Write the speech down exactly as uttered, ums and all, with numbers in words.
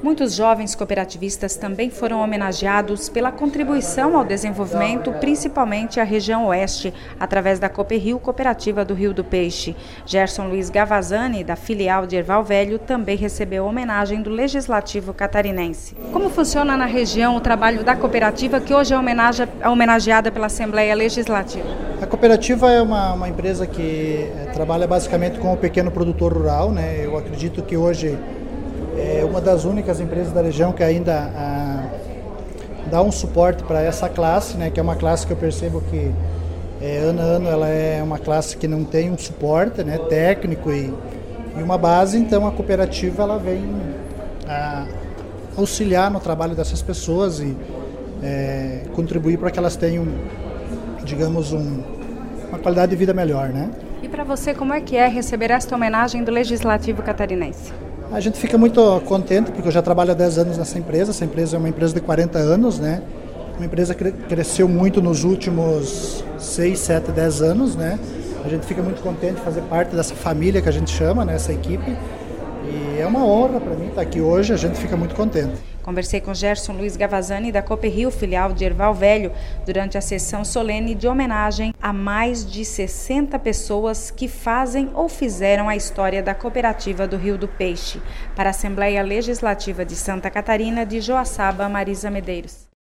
Muitos jovens cooperativistas também foram homenageados pela contribuição ao desenvolvimento, principalmente à região oeste, através da Cooperrio, Cooperativa do Rio do Peixe. Gerson Luiz Gavazzani, da filial de Erval Velho, também recebeu homenagem do Legislativo catarinense. Como funciona na região o trabalho da cooperativa, que hoje é homenageada pela Assembleia Legislativa? A cooperativa é uma, uma empresa que é, trabalha basicamente com o pequeno produtor rural, né? Eu acredito que hoje é uma das únicas empresas da região que ainda ah, dá um suporte para essa classe, né, que é uma classe que eu percebo que é, ano a ano ela é uma classe que não tem um suporte, né, técnico e, e uma base. Então a cooperativa ela vem ah, auxiliar no trabalho dessas pessoas e é, contribuir para que elas tenham, digamos, um, uma qualidade de vida melhor, né? E para você, como é que é receber esta homenagem do Legislativo catarinense? A gente fica muito contente, porque eu já trabalho há dez anos nessa empresa. Essa empresa é uma empresa de quarenta anos, né? Uma empresa que cresceu muito nos últimos seis, sete, dez anos, né? A gente fica muito contente de fazer parte dessa família que a gente chama, né? Essa equipe. E é uma honra para mim estar aqui hoje, a gente fica muito contente. Conversei com Gerson Luiz Gavazzani, da Cooperrio, filial de Erval Velho, durante a sessão solene de homenagem a mais de sessenta pessoas que fazem ou fizeram a história da Cooperativa do Rio do Peixe. Para a Assembleia Legislativa de Santa Catarina, de Joaçaba, Marisa Medeiros.